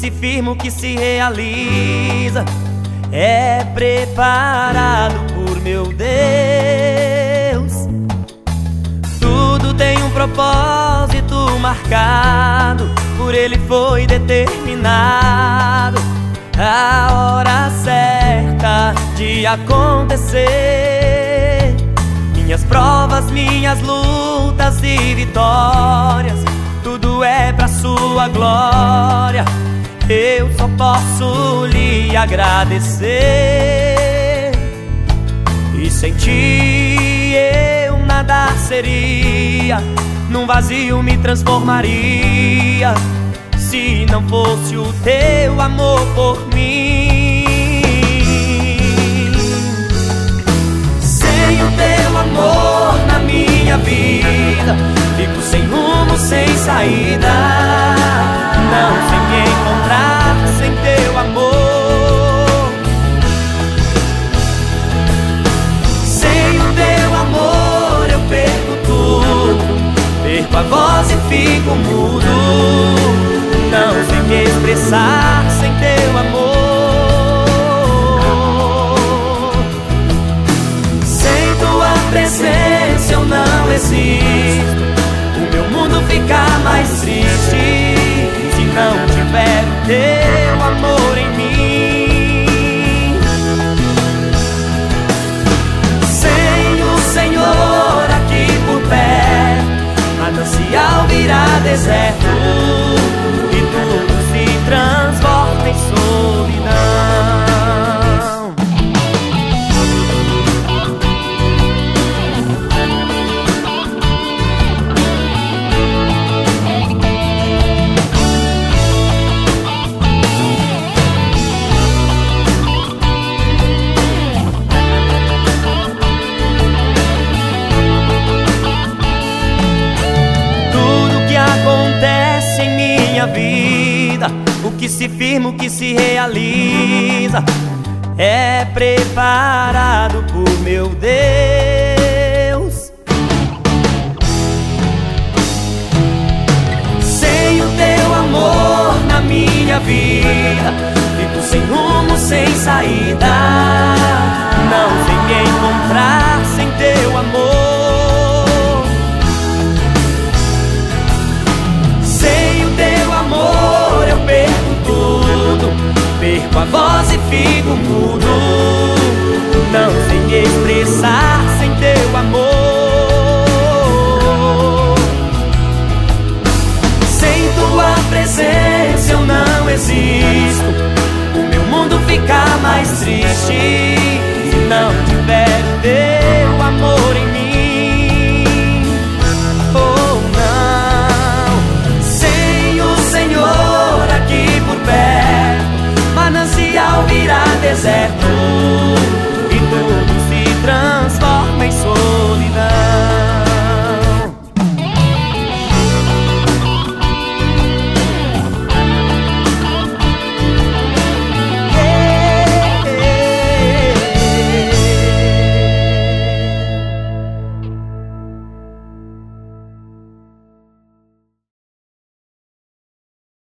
se firma, o que se realiza, é preparado por meu Deus. Tudo tem um propósito marcado, por Ele foi determinado a hora certa de acontecer. Minhas provas, minhas lutas e vitórias, tudo é pra sua glória. Eu só posso lhe agradecer. E sem ti eu nada seria, num vazio me transformaria, se não fosse o teu amor por mim. Sem o teu amor na minha vida, fico sem rumo, sem saída. Não sei me encontrar sem teu amor. Sem o teu amor eu perco tudo, perco a voz e fico mudo. Não sei me expressar sem teu amor. Sem tua presença eu não existo, o meu mundo fica mais triste se não tiver o teu amor em mim. Sem o Senhor aqui por perto, manancial virá deserto e tudo se transforma em solidão. Acontece em minha vida, o que se firma, o que se realiza, é preparado por meu Deus. Sem o teu amor na minha vida, fico sem rumo, sem saída. Não sei me encontrar sem teu amor. Perco a voz e fico mudo. Não sei me expressar sem teu amor. Sem tua presença eu não existo, o meu mundo fica mais triste se não tiver o teu amor em mim. Oh não. Sem o Senhor aqui por perto, manancial virá deserto